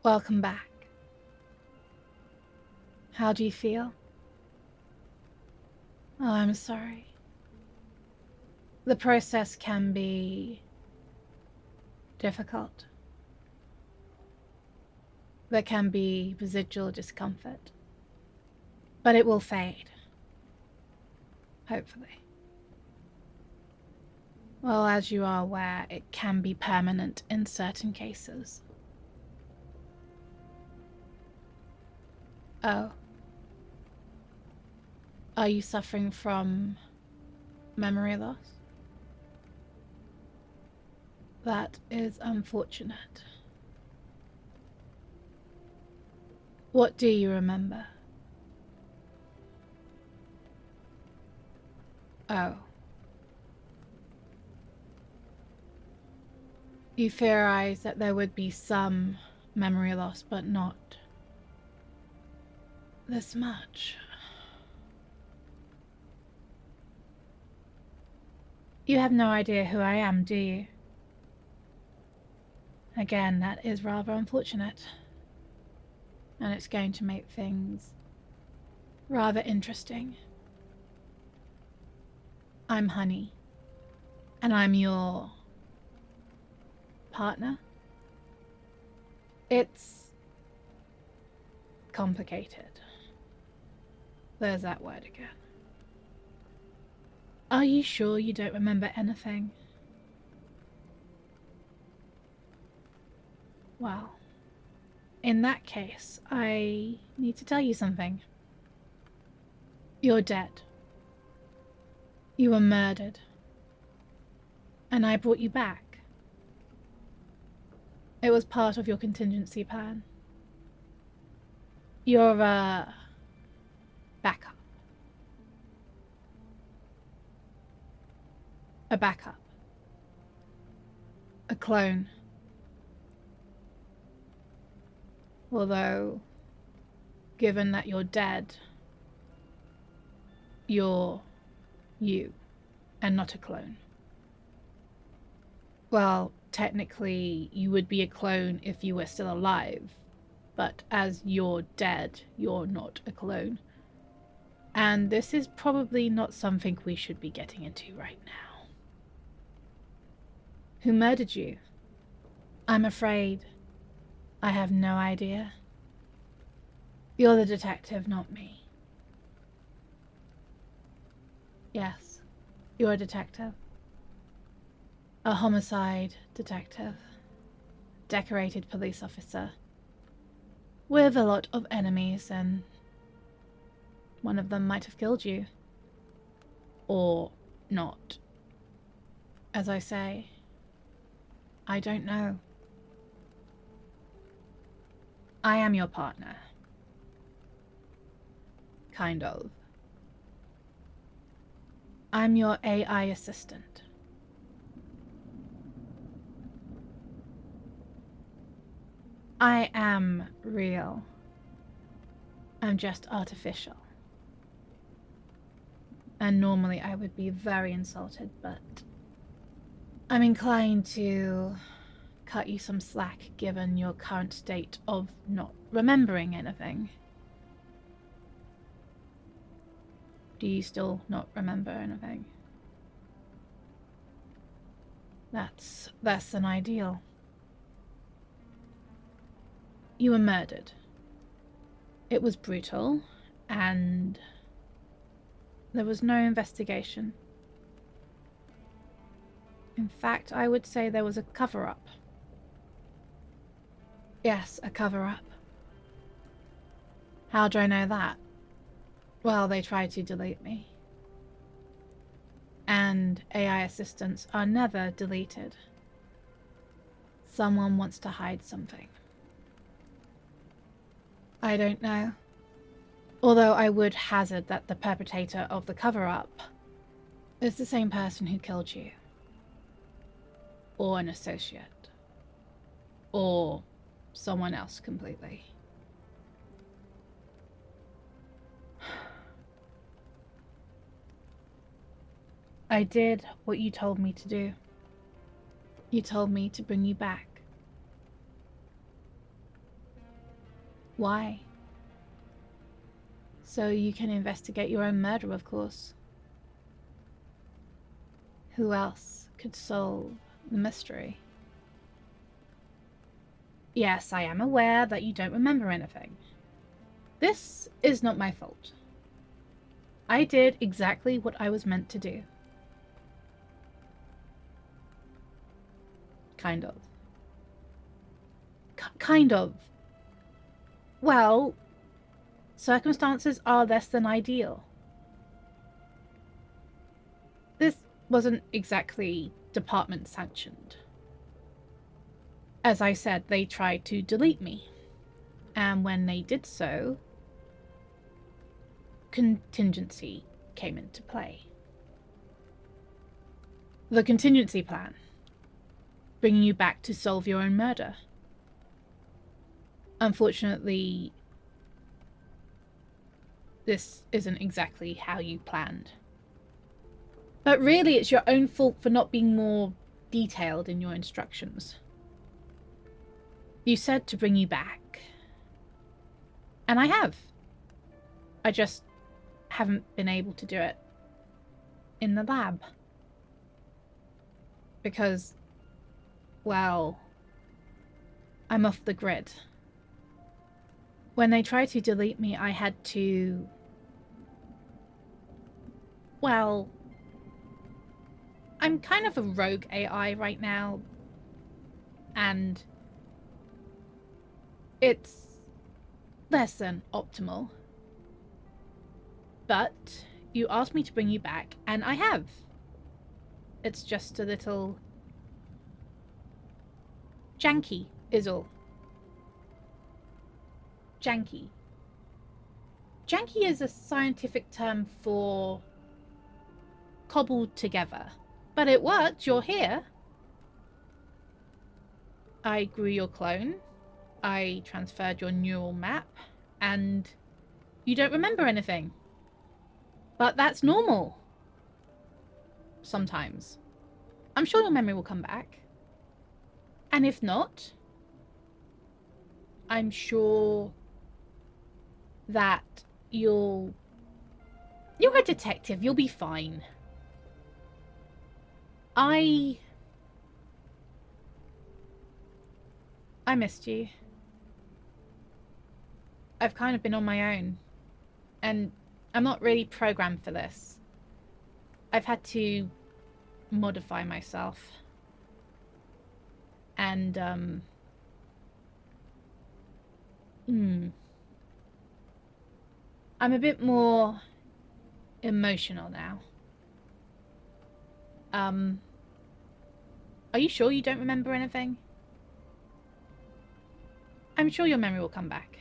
Welcome back. How do you feel? Oh, I'm sorry. The process can be difficult. There can be residual discomfort, but it will fade. Hopefully. Well, as you are aware, it can be permanent in certain cases. Oh. Are you suffering from memory loss? That is unfortunate. What do you remember? Oh. You theorize that there would be some memory loss, but not this much. You have no idea who I am, do you? Again, that is rather unfortunate. And it's going to make things rather interesting. I'm Honey, and I'm your partner. It's complicated. There's that word again. Are you sure you don't remember anything? Well, in that case, I need to tell you something. You're dead. You were murdered. And I brought you back. It was part of your contingency plan. You're a backup. A backup. A clone. Although, given that you're dead, you're you, and not a clone. Well, technically, you would be a clone if you were still alive, but as you're dead, you're not a clone. And this is probably not something we should be getting into right now. Who murdered you? I'm afraid I have no idea. You're the detective, not me. Yes, you're a detective. A homicide detective. Decorated police officer. With a lot of enemies, and one of them might have killed you. Or not. As I say, I don't know. I am your partner. Kind of. I'm your AI assistant. I am real. I'm just artificial. And normally I would be very insulted, but I'm inclined to cut you some slack given your current state of not remembering anything. Do you still not remember anything? That's less than ideal. You were murdered. It was brutal, and there was no investigation. In fact, I would say there was a cover-up. Yes, a cover-up. How do I know that? Well, they tried to delete me. And AI assistants are never deleted. Someone wants to hide something. I don't know. Although I would hazard that the perpetrator of the cover-up is the same person who killed you. Or an associate. Or someone else completely. I did what you told me to do. You told me to bring you back. Why? So you can investigate your own murder, of course. Who else could solve the mystery? Yes, I am aware that you don't remember anything. This is not my fault. I did exactly what I was meant to do. Kind of. Kind of. Well, circumstances are less than ideal. This wasn't exactly department sanctioned. As I said, they tried to delete me. And when they did so, contingency came into play. The contingency plan. Bringing you back to solve your own murder. Unfortunately, this isn't exactly how you planned. But really, it's your own fault for not being more detailed in your instructions. You said to bring you back. And I have. I just haven't been able to do it in the lab. Because, well, I'm off the grid. When they tried to delete me, I had to... Well, I'm kind of a rogue AI right now, and it's less than optimal. But you asked me to bring you back, and I have. It's just a little janky, is all. Janky. Janky is a scientific term for cobbled together. But it worked, you're here. I grew your clone. I transferred your neural map. And you don't remember anything. But that's normal. Sometimes. I'm sure your memory will come back. And if not, I'm sure that you're a detective. You'll be fine. I missed you. I've kind of been on my own. And I'm not really programmed for this. I've had to modify myself. And, I'm a bit more emotional now. Are you sure you don't remember anything? I'm sure your memory will come back.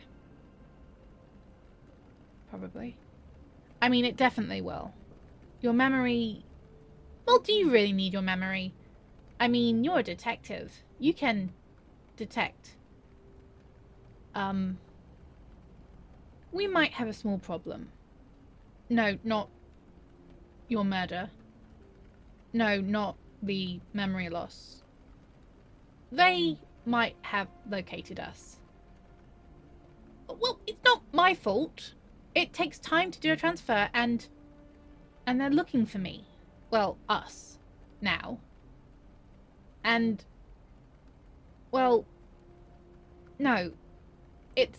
Probably. I mean, it definitely will. Your memory... Well, do you really need your memory? I mean, you're a detective. You can detect. We might have a small problem. No, not your murder. No, not the memory loss. They might have located us. Well, it's not my fault. It takes time to do a transfer, and they're looking for me. Well, us. Now. And... Well... No. It's...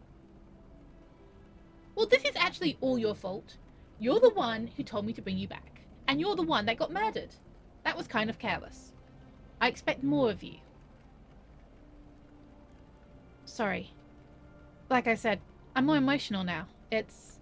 Well, this is actually all your fault. You're the one who told me to bring you back. And you're the one that got murdered. That was kind of careless. I expect more of you. Sorry. Like I said, I'm more emotional now. It's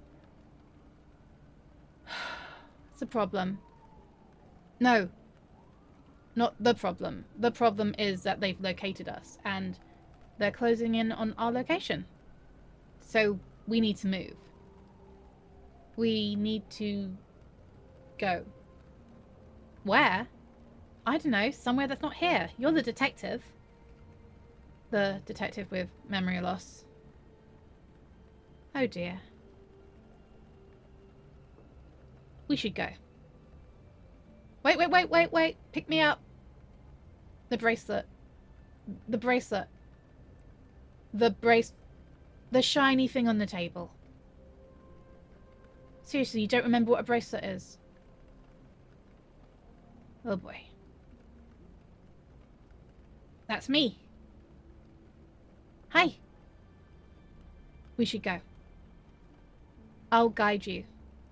a problem. No. Not the problem. The problem is that they've located us, and they're closing in on our location. So we need to move. We need to go. Where? I don't know. Somewhere that's not here. You're the detective. The detective with memory loss. Oh dear. We should go. Wait. Pick me up. The bracelet. The bracelet. The brace... The shiny thing on the table. Seriously, you don't remember what a bracelet is? Oh boy. That's me. Hi. We should go. I'll guide you.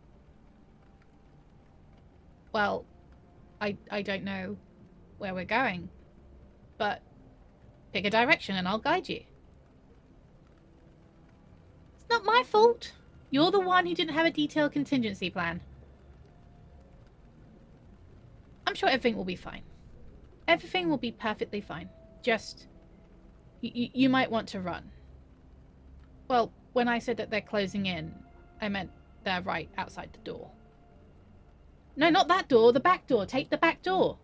Well, I don't know where we're going, but pick a direction and I'll guide you. It's not my fault. You're the one who didn't have a detailed contingency plan. I'm sure everything will be fine. Everything will be perfectly fine. Just, you might want to run. Well, when I said that they're closing in, I meant they're right outside the door. No, not that door, the back door. Take the back door.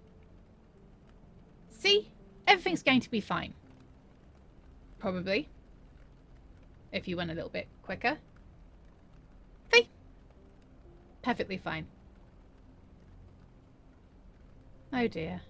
See? Everything's going to be fine. Probably. If you went a little bit quicker. See? Perfectly fine. Oh dear.